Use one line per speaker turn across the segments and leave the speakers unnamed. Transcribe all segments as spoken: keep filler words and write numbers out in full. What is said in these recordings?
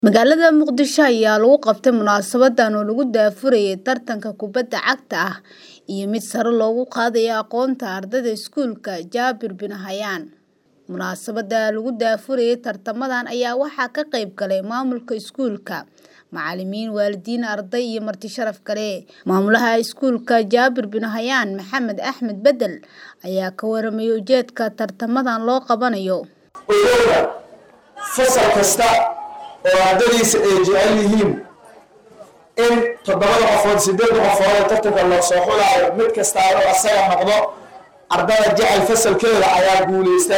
Magaalada Muqdisho ayaa lagu qabtay munaasabadan oo lagu daafurayay tartanka kubadda cagta ah iyo mid sare loogu qaadayo aqoonta ardayda iskuulka Jabir bin Hayyan. Munaasabada lagu daafurayay tartamadan ayaa waxaa ka qayb galay maamulka iskuulka, macallimiin, waalidiin, arday iyo marti sharaf kale. Maamulaha iskuulka Jabir bin Hayyan, Maxamed Axmed Bedel, ayaa ka warramay ujeedka tartamadan loo qabanayo.
fasal kasta oo ardaydiisa ay jecel yihiin in toddobada qofood sideed qofood tartanka loo soo xulaayo mid kasta oo asaga noqdo ardayda jecel fasalkeeda ayaa guuleysta.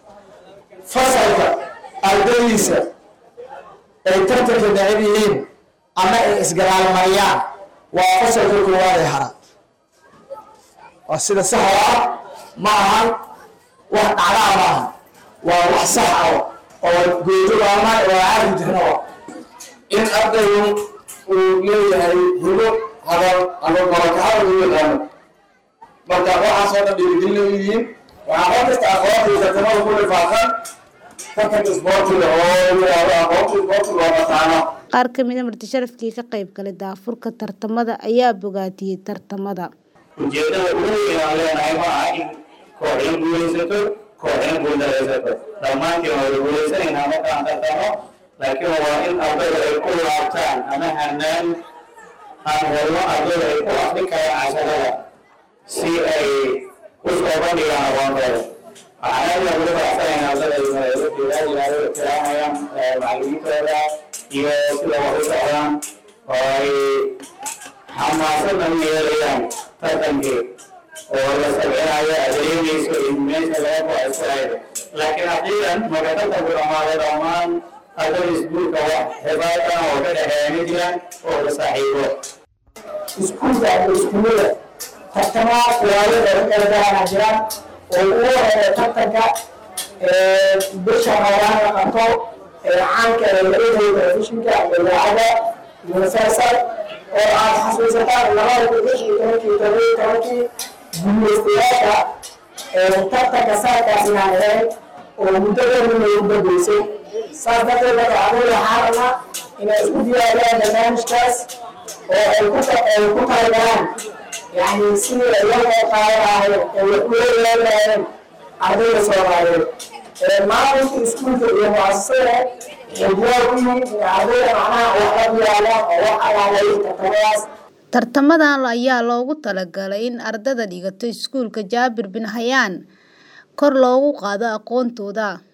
fasalka ardaydiisa ay tartanka jecel yihiin ama ay isgaraal mariyaan waa fasalka koowaad ee hara. waa sida saxda ah ma ahan wax dhacdaa ma ahan, waa wax sax ah oo goodo ama caadi jirno in ardaygu uu leeyahay hibo hadal ama barakaad uu yaqaan. marka waxaas oo dhan dhiirigelin u yihiin waxaa mar kasta aqoontiisa tamada ku lifaaqan tartanka isboortiga oo yiraahdo aqoonta isboortiga waa mataano.
Qaar ka mid ah marti sharafkii ka qayb galay daafurka tartamada ayaa bogaatiyay tartamada.
ujeedada ugu weyn ee leenahay ma aha in kooxdan guuleysato kooxdan guuldareysato dhammaantiin waa guuleysanaynaa markaan tartamo, laakiin waa in ardayda ay ku laabtaan ama hanaan aan wadno ardayda ay ku aqrin karaan casharada si ay u soo bandhigaan aqoontooda. waxaan aad ugu faraxsanaynaa ardayda ay ixtiraamayaan macallimiintooda iyo sida wax u socdaan oo ay xamaasadan yeelayaan tartankii oo la sabcinayo adeegayso iyo meesha laga go-aysanaayo. laakiin haqiiqan marka tartanku dhammaado dhammaan ardayda iskuulka wax xibaatan oo ka dhexeeya ma jiraan oo la saaxiibo.
iskuulka ama iskuullada tartamaha walaalada u kala gaarana jiraan oo ugu horeeya tartanka bisha Ramadaan la qabto ee caanka ee laga helo telefishinka iyo idaacadda universal oo aad xasuusataan labada kun iyo tobankii tobankii guuleystayaasha tartanka saarkaasina ahayd oo muddo dheer lagu dambeysay. saas darteed waxaan waxaan rabnaa inay isku diyaariyaan barnaamijkaas oo ay ku ay ku talagalaan yani sidii ay loo qaadanayo oo wax u leeyahay ardayda Soomaaliyeed. maamulka iskuulka iyo muasasada waxay diyaar u yihiin in ardayda macnaha wax la diyaariyaan oo wax alaalay tartamadaas.
Tartamadan ayaa loogu talagalay in ardayda dhigato iskuulka Jabir bin Hayyan kor loogu qaado aqoontooda.